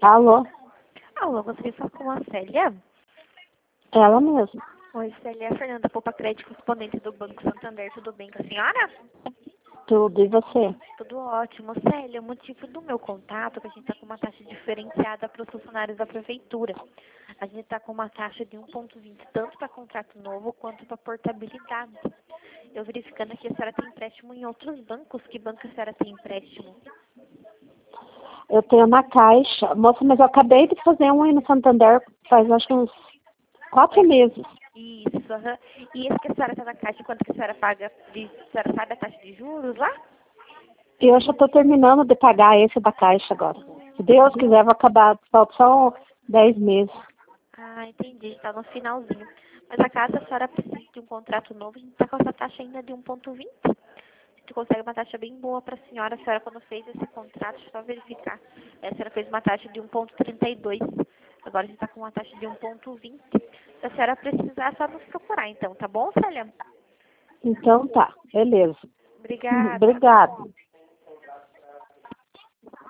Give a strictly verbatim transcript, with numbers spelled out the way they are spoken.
Alô? Alô, gostaria de falar com a Célia? Ela mesma. Oi, Célia, é a Fernanda Poupa Crédito, correspondente do Banco Santander. Tudo bem com a senhora? Tudo, e você? Tudo ótimo. Célia, o motivo do meu contato é que a gente está com uma taxa diferenciada para os funcionários da prefeitura. A gente está com uma taxa de um vírgula vinte, tanto para contrato novo quanto para portabilidade. Eu verificando aqui, a senhora tem empréstimo em outros bancos. Que banco a senhora tem empréstimo? Eu tenho na Caixa. Moça, mas eu acabei de fazer um aí no Santander faz acho que uns quatro meses. Isso, aham. E esse que a senhora está na Caixa, quanto que a senhora paga? De, a senhora sabe a taxa de juros lá? E eu já estou terminando de pagar esse da Caixa agora. Se Deus quiser, vou acabar. Falta só dez meses. Ah, entendi. Está no finalzinho. Mas a casa, a senhora precisa de um contrato novo, a gente está com essa taxa ainda de um vírgula vinte. A gente consegue uma taxa bem boa para a senhora. A senhora, quando fez esse contrato, deixa eu só verificar. A senhora fez uma taxa de um vírgula trinta e dois. Agora a gente está com uma taxa de um vírgula vinte. Se a senhora precisar, é só nos procurar, então. Tá bom, Célia? Então tá, beleza. Obrigada. Obrigada.